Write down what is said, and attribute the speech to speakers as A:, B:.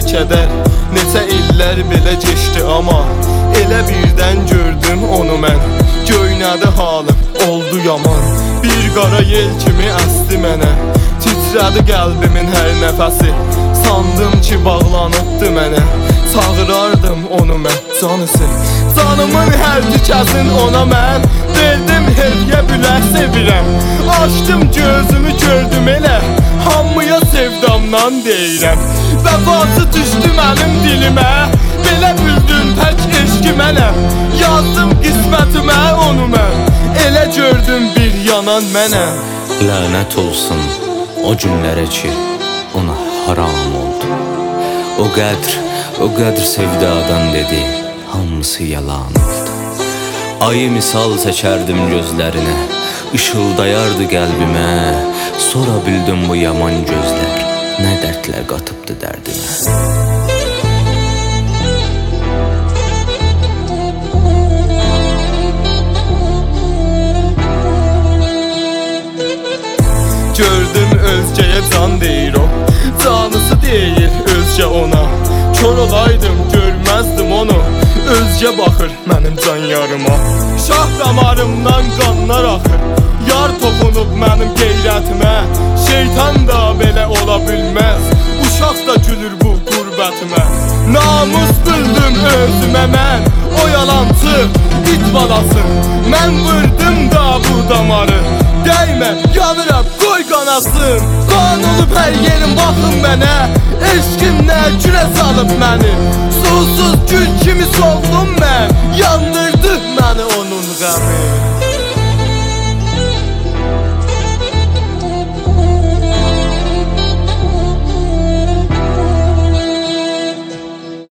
A: kədər. Neçə illər belə keçdi amma elə birdən gördüm onu mən. Göynədi halım, oldu yaman. Bir qara yel kimi əsdi mənə. Titrədi qəlbimin hər nəfəsi. Sandım ki bağlanıbdı mənə. Çağırardım onu mən canısı. Canımın hər tükəsin ona mən. Verdim hediyə bilə sevirəm. Açdım gözümü gördüm elə. Hamıya sevdamdan deyirəm. Vəfası düşdü mənim dilimə. Belə bildin tək eşki mənəm. Yazdım qismətimə onu mən. Elə gördüm bir yanan mənəm.
B: Lənət olsun o günlərə ki ona haram oldu. O qədr sevdadan dedi, hamısı yalan oldu. Ayı misal çəkərdim gözlərinə, ışıldayardı qəlbimə. Sonra bildim bu yaman gözlər nə dərdlə qatıbdı dərdimə.
A: Gördüm özgəyə can deyir o, canısı deyir özgə ona. Kör olaydım görməzdim onu, özgə baxır mənim can yarıma. Şah damarımdan qanlar axır, yar toxunub mənim qeyrətimə. Şeytan da belə ola bilməz, uşaq da gülür bu qürbətimə. Namus bildim özümə mən, o yalancı it balası. Mən vırdım da bu damarı, dəymə yanıram qoy qanasın. Qan olub hər yerim baxın mənə, eşqimlə gülə salıb məni. Susuz gül kimi soldum